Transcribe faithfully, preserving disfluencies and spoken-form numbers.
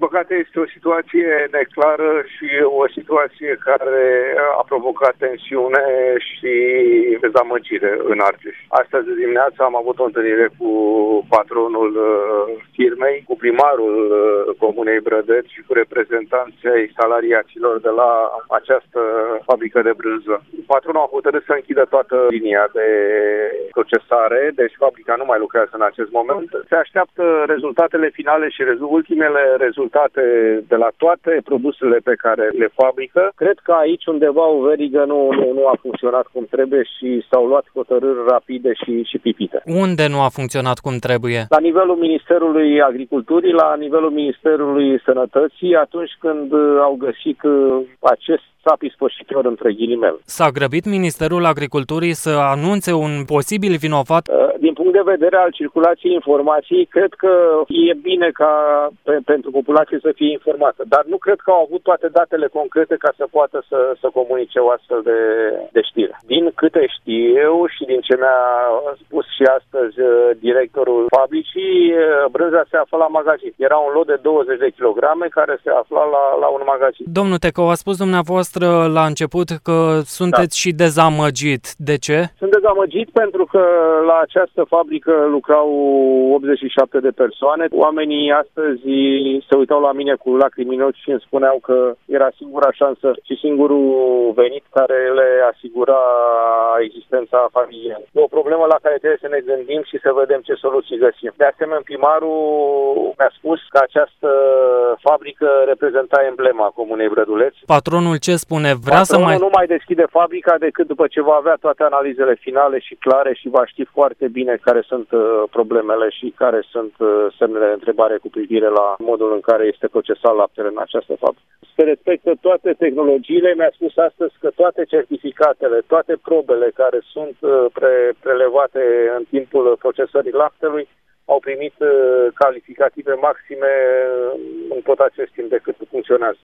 păcate este o situație neclară și o situație care a provocat tensiune și dezamăgire în Argeș. Astăzi dimineața am avut o întâlnire cu patronul firmei, cu primarul Comunei Brădeț și cu reprezentanții ai salariaților de la această fabrică de brânză. Patronul a hotărât să închidă toată linia de procesare, deci fabrica nu mai lucrează în acest moment. Se așteaptă rezultatele finale și ultimele rezultate de la toate produsele pe care le fabrică. Cred că aici undeva o verigă nu, nu, nu a funcționat cum trebuie și s-au luat hotărâri rapide și, și pipite. Unde nu a funcționat cum trebuie? La nivelul Ministerului Agriculturii, la nivelul Ministerului Sănătății, atunci când au găsit acest sap ispășitor între ghilimele. S-a grăbit Ministerul Agriculturii să anunțe un posibil vinovat? Din punct de vedere al circulației informației, cred că e bine ca pe, pentru populație să fie informată, dar nu cred că au avut toate datele concrete ca să poată să, să comunice o astfel de, de știre. Din câte știu și din ce mi-a spus și astăzi directorul fabricii, brânza se afla la magazin. Era un lot de douăzeci de kilograme care se afla la, la un magazin. Domnul Tecău, a spus dumneavoastră la început că sunteți da. și dezamăgit. De ce? Sunt dezamăgit pentru că la această fabrică lucrau optzeci și șapte de persoane. Oamenii astăzi se uitau la mine cu lacrimi în ochi și îmi spuneau că era singura șansă și singurul venit care le asigura existența familiei. E o problemă la care trebuie să ne gândim și să vedem ce soluții găsim. De asemenea, primarul mi-a spus că această fabrică reprezenta emblema Comunei Brăduleț. Patronul ce spune? Vrea Patronul să mai... nu mai deschide fabrica decât după ce va avea toate analizele finale și clare și va ști foarte bine care sunt uh, problemele și care sunt uh, semnele de întrebare cu privire la modul în care este procesat laptele în această fabrică. Se respectă toate tehnologiile. Mi-a spus astăzi că toate certificatele, toate probele care sunt uh, pre prelevate în timpul procesării laptelui au primit uh, calificative maxime în tot acest timp de cât funcționează.